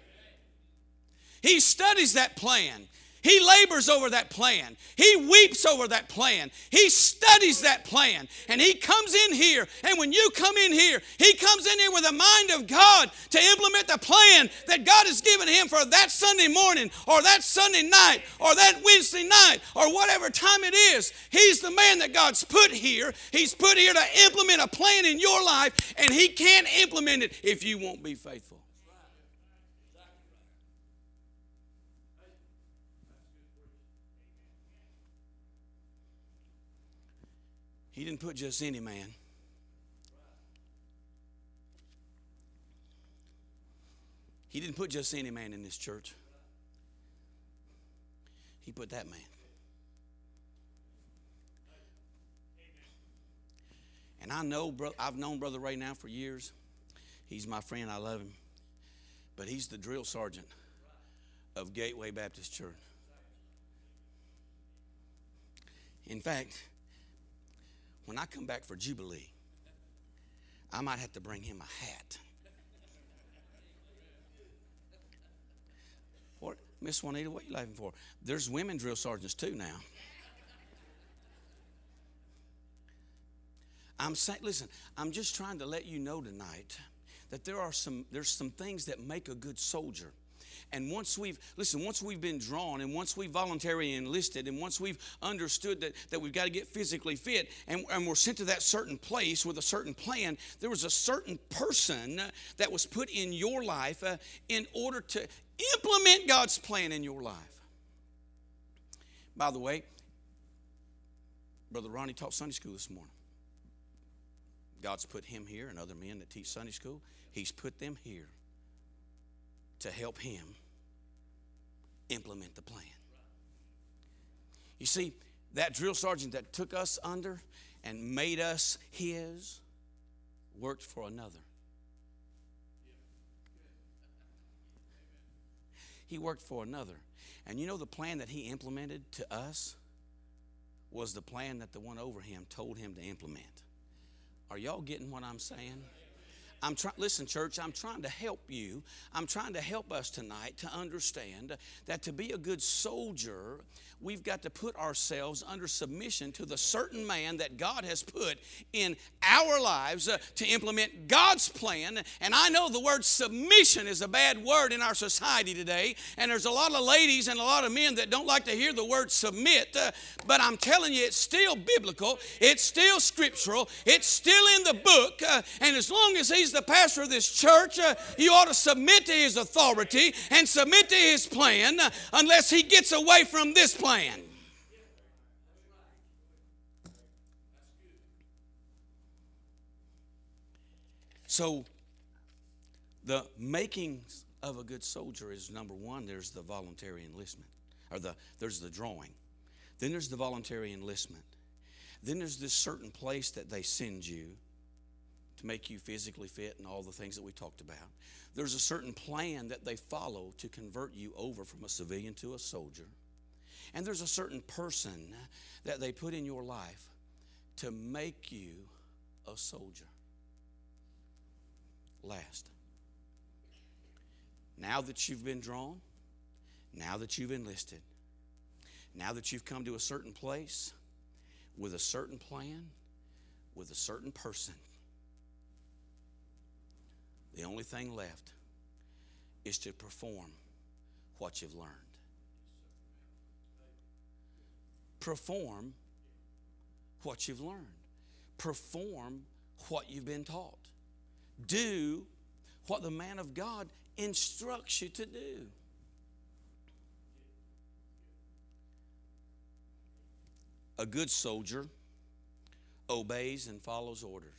He studies that plan. He labors over that plan. He weeps over that plan. He studies that plan. And he comes in here. And when you come in here, he comes in here with the mind of God to implement the plan that God has given him for that Sunday morning or that Sunday night or that Wednesday night or whatever time it is. He's the man that God's put here. He's put here to implement a plan in your life, and he can't implement it if you won't be faithful. He didn't put just any man. He didn't put just any man in this church. He put that man. And I know, bro, I've known Brother Ray now for years. He's my friend. I love him. But he's the drill sergeant of Gateway Baptist Church. In fact, when I come back for Jubilee, I might have to bring him a hat. What, Miss Juanita, what are you laughing for? There's women drill sergeants too now. I'm saying, listen, I'm just trying to let you know tonight that there are some, there's some things that make a good soldier. And once we've, listen, once we've been drawn and once we've voluntarily enlisted and once we've understood that, that we've got to get physically fit and, and we're sent to that certain place with a certain plan, there was a certain person that was put in your life uh, in order to implement God's plan in your life. By the way, Brother Ronnie taught Sunday school this morning. God's put him here and other men that teach Sunday school. He's put them here to help him implement the plan. You see, that drill sergeant that took us under and made us his worked for another. He worked for another. And you know the plan that he implemented to us was the plan that the one over him told him to implement. Are y'all getting what I'm saying? I'm trying, listen, church, I'm trying to help you. I'm trying to help us tonight to understand that to be a good soldier, we've got to put ourselves under submission to the certain man that God has put in our lives uh, to implement God's plan. And I know the word submission is a bad word in our society today, and there's a lot of ladies and a lot of men that don't like to hear the word submit, uh, but I'm telling you, it's still biblical, it's still scriptural, it's still in the book, uh, and as long as he's the pastor of this church, uh, you ought to submit to his authority and submit to his plan uh, unless he gets away from this plan. Plan. So, the makings of a good soldier is, number one, there's the voluntary enlistment, or the there's the drawing. Then there's the voluntary enlistment. Then there's this certain place that they send you to make you physically fit and all the things that we talked about. There's a certain plan that they follow to convert you over from a civilian to a soldier. And there's a certain person that they put in your life to make you a soldier. Last. Now that you've been drawn, now that you've enlisted, now that you've come to a certain place with a certain plan, with a certain person, the only thing left is to perform what you've learned. Perform what you've learned. Perform what you've been taught. Do what the man of God instructs you to do. A good soldier obeys and follows orders.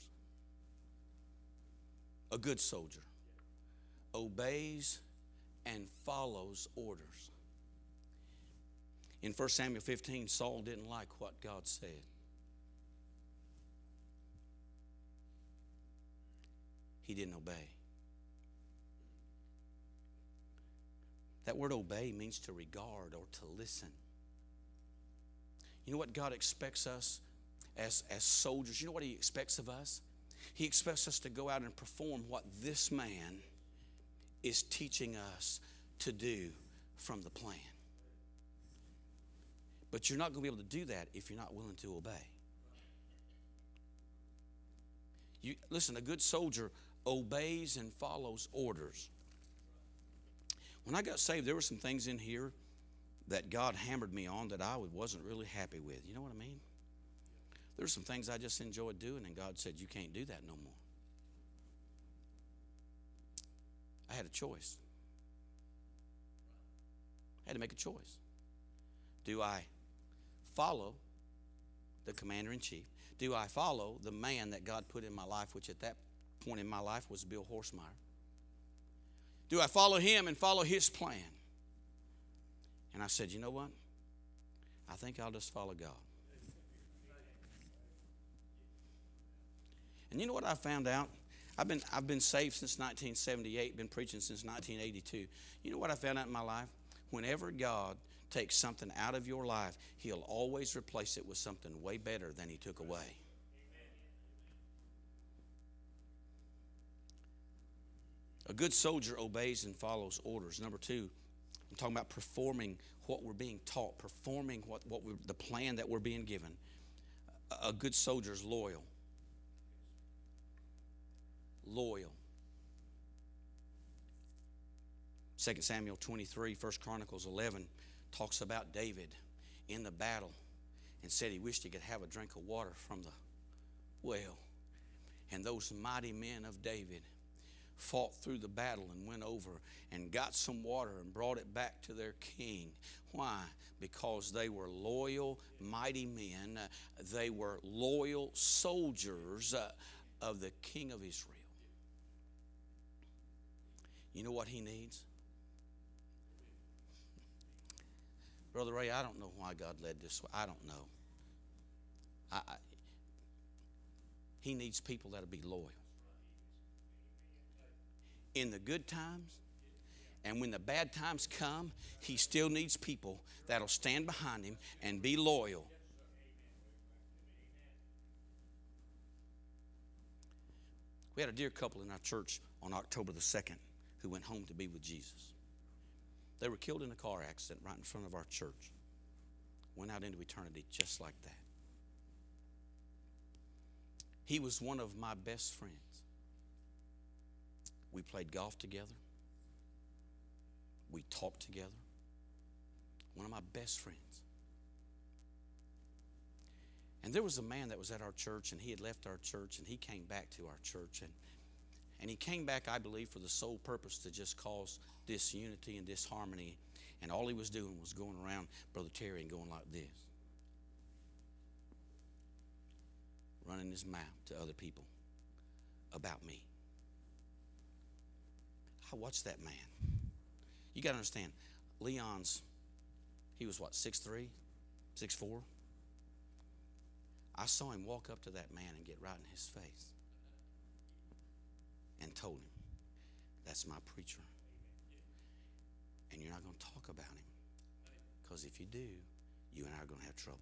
A good soldier obeys and follows orders. In First Samuel fifteen, Saul didn't like what God said. He didn't obey. That word obey means to regard or to listen. You know what God expects us as, as soldiers? You know what He expects of us? He expects us to go out and perform what this man is teaching us to do from the plan. But you're not going to be able to do that if you're not willing to obey. You, listen, a good soldier obeys and follows orders. When I got saved, there were some things in here that God hammered me on that I wasn't really happy with. You know what I mean? There were some things I just enjoyed doing, and God said, you can't do that no more. I had a choice. I had to make a choice. Do I follow the commander-in-chief? Do I follow the man that God put in my life, which at that point in my life was Bill Horsemeyer? Do I follow him and follow his plan? And I said, you know what? I think I'll just follow God. And you know what I found out? I've been, I've been saved since nineteen seventy-eight, been preaching since nineteen eighty-two. You know what I found out in my life? Whenever God takes something out of your life, He'll always replace it with something way better than He took away. A good soldier obeys and follows orders. Number two, I'm talking about performing what we're being taught, performing what, what we're, the plan that we're being given. A, a good soldier is loyal. Loyal. Second Samuel twenty-three, First Chronicles eleven talks about David in the battle and said he wished he could have a drink of water from the well. And those mighty men of David fought through the battle and went over and got some water and brought it back to their king. Why? Because they were loyal, mighty men. Uh, they were loyal soldiers uh, of the King of Israel. You know what he needs? Brother Ray, I don't know why God led this way. I don't know. I, I, he needs people that'll be loyal. In the good times and when the bad times come, he still needs people that'll stand behind him and be loyal. We had a dear couple in our church on October the second who went home to be with Jesus. They were killed in a car accident right in front of our church. Went out into eternity just like that. He was one of my best friends. We played golf together. We talked together. One of my best friends. And there was a man that was at our church, and he had left our church, and he came back to our church. And, and he came back, I believe, for the sole purpose to just cause disunity and disharmony. And all he was doing was going around Brother Terry and going like this. Running his mouth to other people about me. I watched that man. You got to understand, Leon's, he was what, six three, six four? I saw him walk up to that man and get right in his face and told him, that's my preacher. And you're not going to talk about him, because if you do, you and I are going to have trouble.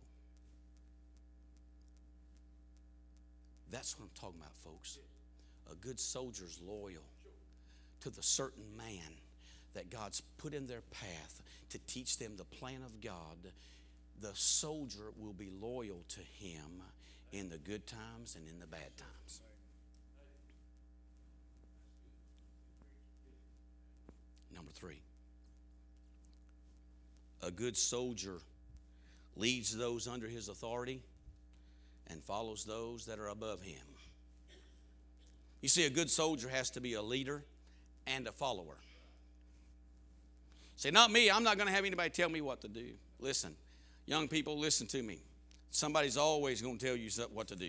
That's what I'm talking about, folks. A good soldier's loyal to the certain man that God's put in their path to teach them the plan of God. The soldier will be loyal to him in the good times and in the bad times. Number three, a good soldier leads those under his authority and follows those that are above him. You see, a good soldier has to be a leader and a follower. Say, not me. I'm not going to have anybody tell me what to do. Listen, young people, listen to me. Somebody's always going to tell you what to do.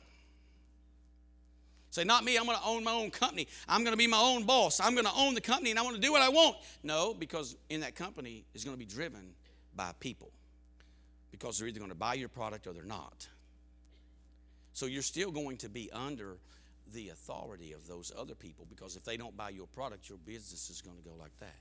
Say, not me. I'm going to own my own company. I'm going to be my own boss. I'm going to own the company, and I want to do what I want. No, because in that company is going to be driven by people, because they're either going to buy your product or they're not. So you're still going to be under the authority of those other people, because if they don't buy your product, your business is going to go like that.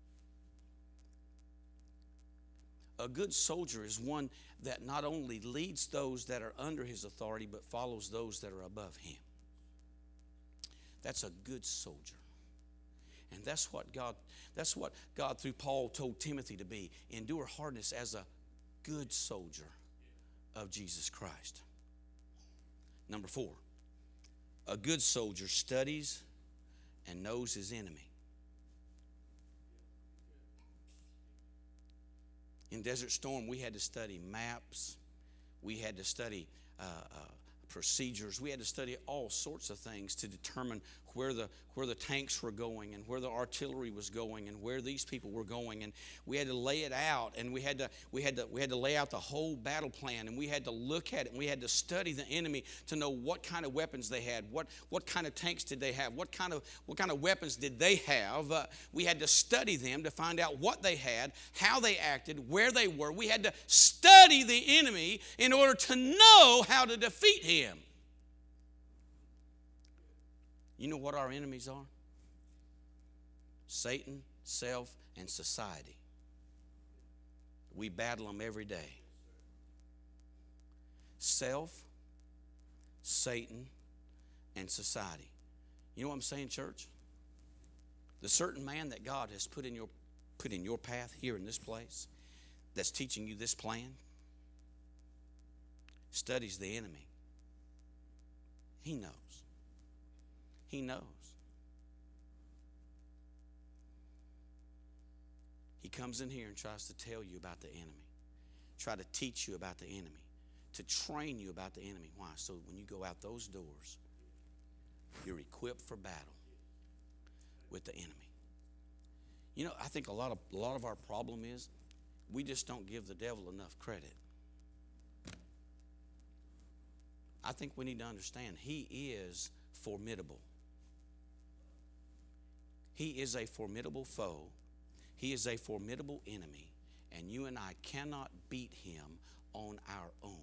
A good soldier is one that not only leads those that are under his authority, but follows those that are above him. That's a good soldier. And that's what God, that's what God through Paul told Timothy to be. Endure hardness as a good soldier of Jesus Christ. Number four, a good soldier studies and knows his enemy. In Desert Storm, we had to study maps. We had to study uh, uh, procedures. We had to study all sorts of things to determine where the where the tanks were going and where the artillery was going and where these people were going. And we had to lay it out, and we had to we had to we had to lay out the whole battle plan, and we had to look at it, and we had to study the enemy to know what kind of weapons they had, what what kind of tanks did they have, what kind of what kind of weapons did they have. Uh, we had to study them to find out what they had, how they acted, where they were. We had to study the enemy in order to know how to defeat him. You know what our enemies are? Satan, self, and society. We battle them every day. Self, Satan, and society. You know what I'm saying, church? The certain man that God has put in your put in your path here in this place, that's teaching you this plan, studies the enemy. He knows. He knows. He comes in here and tries to tell you about the enemy, try to teach you about the enemy, to train you about the enemy. Why? So when you go out those doors, you're equipped for battle with the enemy. You know, I think a lot of a lot of our problem is we just don't give the devil enough credit. I think we need to understand he is formidable. He is a formidable foe. He is a formidable enemy. And you and I cannot beat him on our own.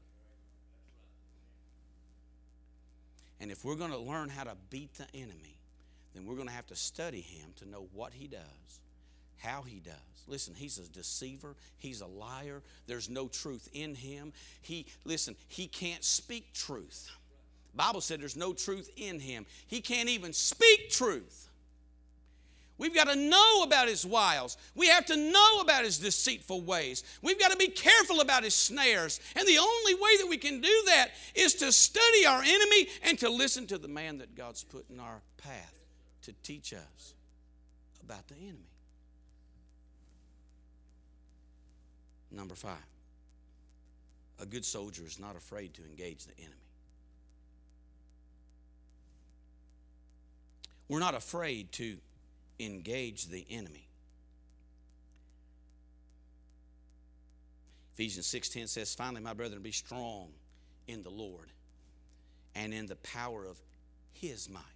And if we're going to learn how to beat the enemy, then we're going to have to study him to know what he does, how he does. Listen, he's a deceiver. He's a liar. There's no truth in him. He, listen, he can't speak truth. The Bible said there's no truth in him. He can't even speak truth. We've got to know about his wiles. We have to know about his deceitful ways. We've got to be careful about his snares. And the only way that we can do that is to study our enemy and to listen to the man that God's put in our path to teach us about the enemy. Number five, a good soldier is not afraid to engage the enemy. We're not afraid to engage the enemy. Ephesians six ten says, finally, my brethren, be strong in the Lord and in the power of his might.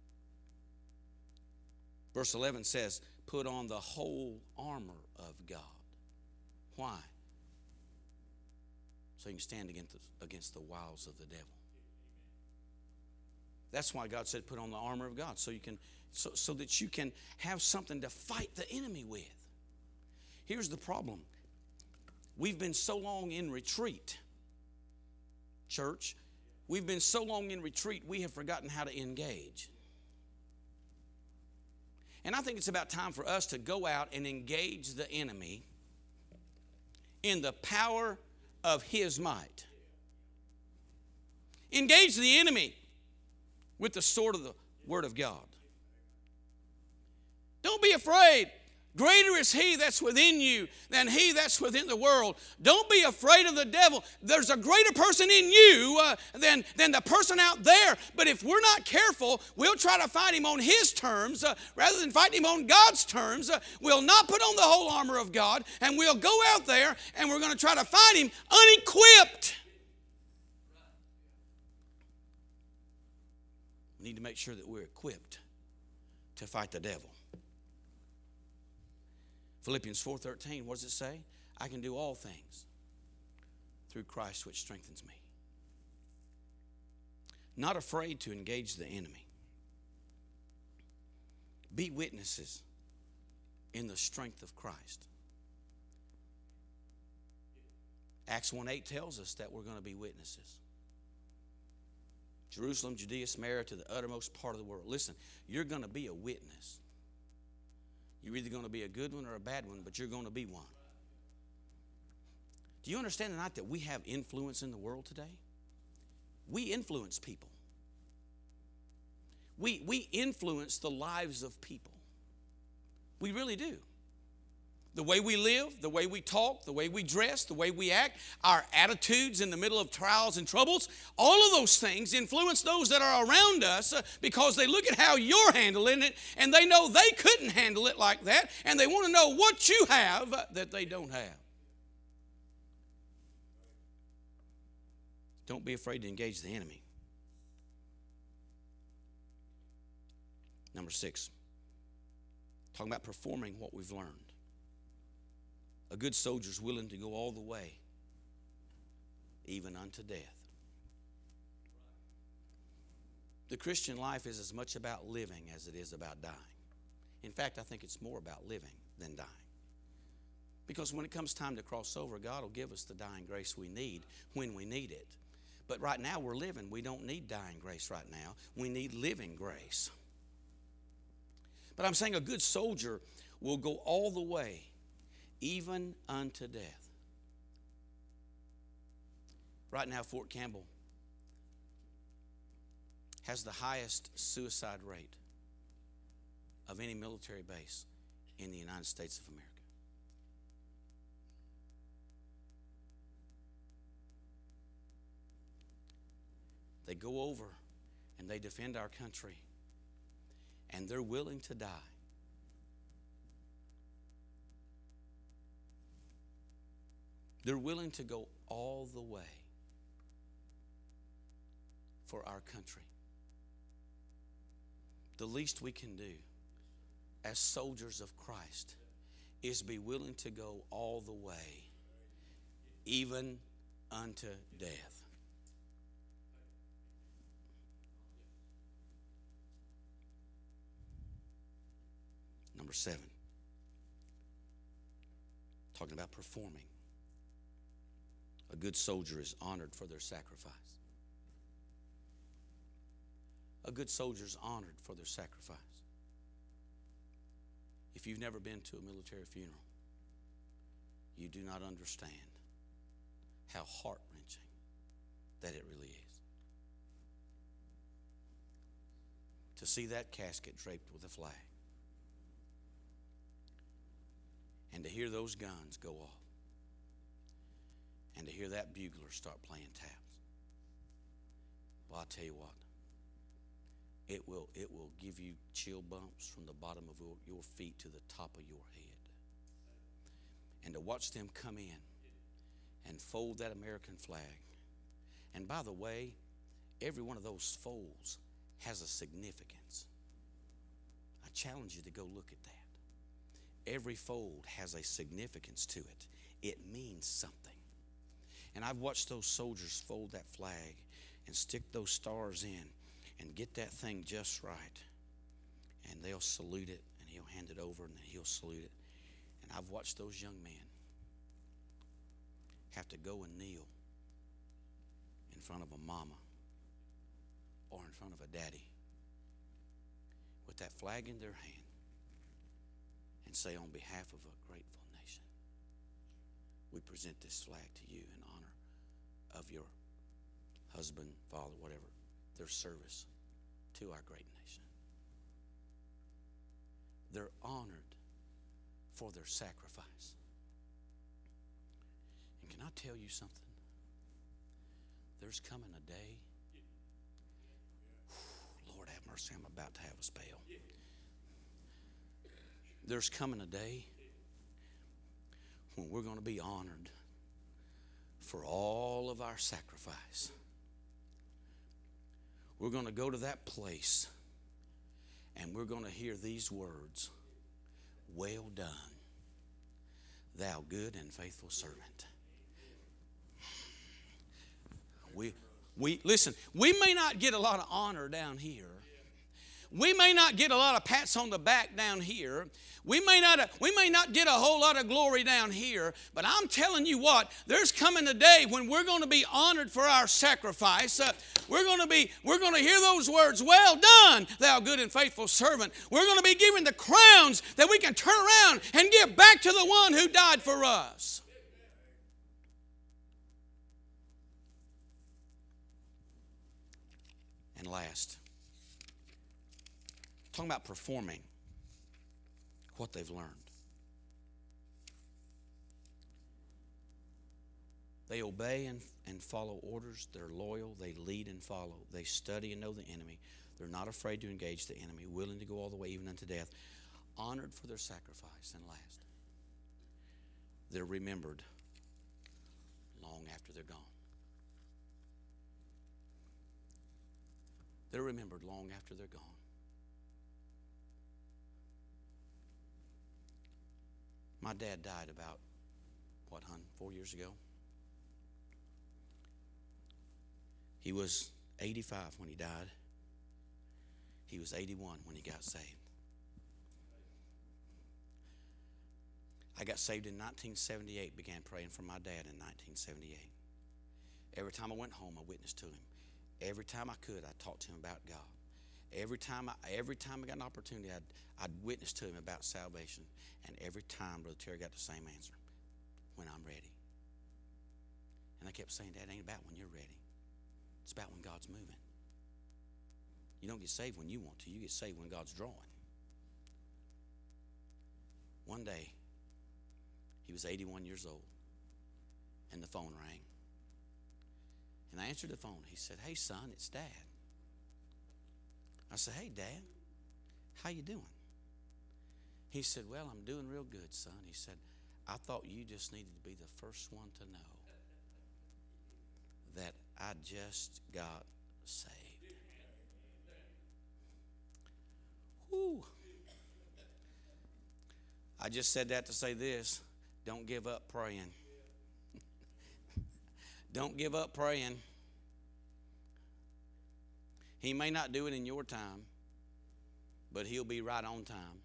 Verse eleven says, put on the whole armor of God. Why? So you can stand against the, against the wiles of the devil. That's why God said put on the armor of God, so you can so, so that you can have something to fight the enemy with. Here's the problem. We've been so long in retreat, church. We've been so long in retreat, we have forgotten how to engage. And I think it's about time for us to go out and engage the enemy in the power of his might. Engage the enemy with the sword of the Word of God. Don't be afraid. Greater is he that's within you than he that's within the world. Don't be afraid of the devil. There's a greater person in you uh, than, than the person out there. But if we're not careful, we'll try to fight him on his terms uh, rather than fighting him on God's terms. Uh, we'll not put on the whole armor of God, and we'll go out there and we're going to try to fight him unequipped. We need to make sure that we're equipped to fight the devil. Philippians four thirteen, what does it say? I can do all things through Christ which strengthens me. Not afraid to engage the enemy. Be witnesses in the strength of Christ. Acts one eight tells us that we're going to be witnesses. Jerusalem, Judea, Samaria, to the uttermost part of the world. Listen, you're going to be a witness. You're either going to be a good one or a bad one, but you're going to be one. Do you understand tonight that we have influence in the world today? We influence people. We, we influence the lives of people. We really do. The way we live, the way we talk, the way we dress, the way we act, our attitudes in the middle of trials and troubles, all of those things influence those that are around us uh, because they look at how you're handling it and they know they couldn't handle it like that, and they want to know what you have uh, that they don't have. Don't be afraid to engage the enemy. Number six, talking about performing what we've learned. A good soldier is willing to go all the way, even unto death. The Christian life is as much about living as it is about dying. In fact, I think it's more about living than dying. Because when it comes time to cross over, God will give us the dying grace we need when we need it. But right now we're living. We don't need dying grace right now. We need living grace. But I'm saying a good soldier will go all the way, even unto death. Right now, Fort Campbell has the highest suicide rate of any military base in the United States of America. They go over and they defend our country, and they're willing to die. They're willing to go all the way for our country. The least we can do as soldiers of Christ is be willing to go all the way, even unto death. Number seven, talking about performing. A good soldier is honored for their sacrifice. A good soldier is honored for their sacrifice. If you've never been to a military funeral, you do not understand how heart-wrenching that it really is. To see that casket draped with a flag and to hear those guns go off and to hear that bugler start playing taps. Well, I'll tell you what, it will, it will give you chill bumps from the bottom of your, your feet to the top of your head. And to watch them come in and fold that American flag. And by the way, every one of those folds has a significance. I challenge you to go look at that. Every fold has a significance to it. It means something. And I've watched those soldiers fold that flag and stick those stars in and get that thing just right. And they'll salute it, and he'll hand it over, and then he'll salute it. And I've watched those young men have to go and kneel in front of a mama or in front of a daddy with that flag in their hand and say, on behalf of a grateful nation, we present this flag to you in honor of your husband, father, whatever, their service to our great nation. They're honored for their sacrifice. And can I tell you something? There's coming a day, Lord have mercy, I'm about to have a spell. There's coming a day when we're going to be honored for all of our sacrifice. We're going to go to that place and we're going to hear these words, well done, thou good and faithful servant. We, we, listen, we may not get a lot of honor down here. We may not get a lot of pats on the back down here. We may not, we may not get a whole lot of glory down here, but I'm telling you what, there's coming a day when we're going to be honored for our sacrifice. Uh, we're going to be, we're going to hear those words, well done, thou good and faithful servant. We're going to be given the crowns that we can turn around and give back to the one who died for us. And last, talking about performing what they've learned. They obey and, and follow orders. They're loyal. They lead and follow. They study and know the enemy. They're not afraid to engage the enemy, willing to go all the way even unto death. Honored for their sacrifice. And last, they're remembered long after they're gone. They're remembered long after they're gone. My dad died about, what, hun, four years ago? He was eighty-five when he died. He was eighty-one when he got saved. I got saved in nineteen seventy-eight, began praying for my dad in nineteen seventy-eight. Every time I went home, I witnessed to him. Every time I could, I talked to him about God. Every time I, every time I got an opportunity, I'd, I'd witness to him about salvation. And every time, Brother Terry got the same answer, when I'm ready. And I kept saying, Dad, it ain't about when you're ready. It's about when God's moving. You don't get saved when you want to. You get saved when God's drawing. One day, he was eighty-one years old, and the phone rang. And I answered the phone. He said, hey, son, it's Dad. I said, hey, Dad, how you doing? He said, well, I'm doing real good, son. He said, I thought you just needed to be the first one to know that I just got saved. Whew. I just said that to say this. Don't give up praying. Don't give up praying. He may not do it in your time, but he'll be right on time.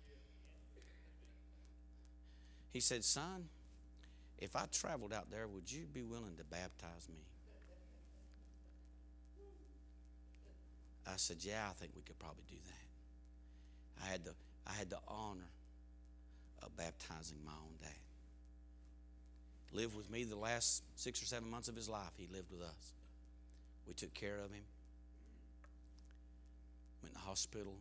He said, son, if I traveled out there, would you be willing to baptize me? I said, yeah, I think we could probably do that. I had the, I had the honor of baptizing my own dad. Lived with me the last six or seven months of his life. He lived with us. We took care of him. Went to the hospital.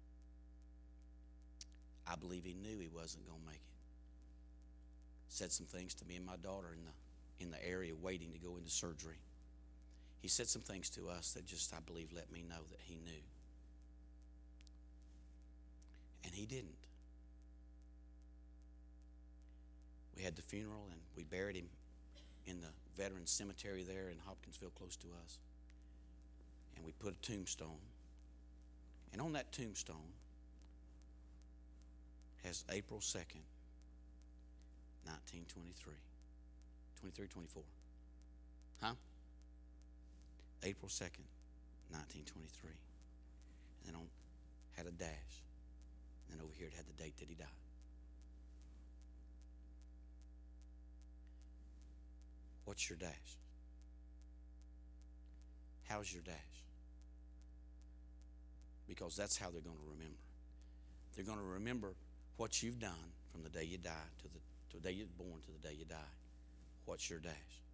I believe he knew he wasn't going to make it. Said some things to me and my daughter in the, in the area waiting to go into surgery. He said some things to us that just, I believe, let me know that he knew. And he didn't. We had the funeral and we buried him in the Veterans Cemetery there in Hopkinsville, close to us. And we put a tombstone. And on that tombstone has April second, nineteen twenty-three. twenty-three, twenty-four. Huh? April second, nineteen twenty-three. And then on had a dash. And then over here it had the date that he died. What's your dash? How's your dash? Because that's how they're going to remember. They're going to remember what you've done from the day you die to the, to the day you're born to the day you die. What's your dash?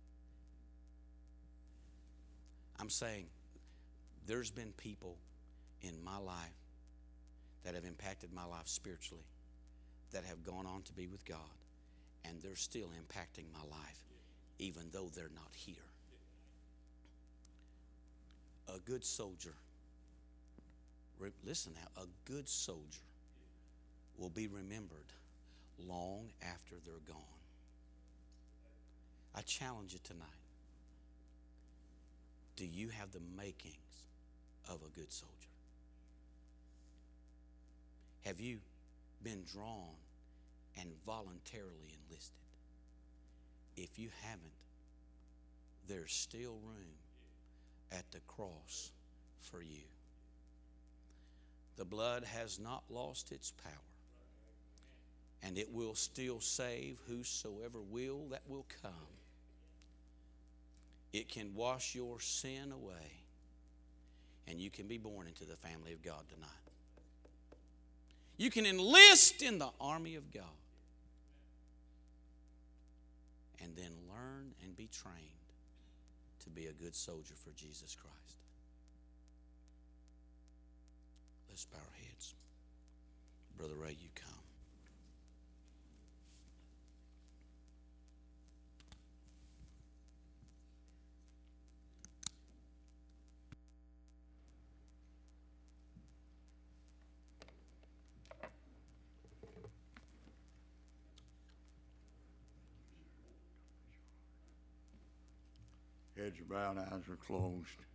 I'm saying there's been people in my life that have impacted my life spiritually, that have gone on to be with God, and they're still impacting my life, even though they're not here. A good soldier, listen now, a good soldier will be remembered long after they're gone. I challenge you tonight. Do you have the makings of a good soldier? Have you been drawn and voluntarily enlisted? If you haven't, there's still room at the cross for you. The blood has not lost its power, and it will still save whosoever will that will come. It can wash your sin away, and you can be born into the family of God tonight. You can enlist in the army of God and then learn and be trained to be a good soldier for Jesus Christ. Let's bow our heads. Brother Ray, you come. Heads are bowed, eyes are closed.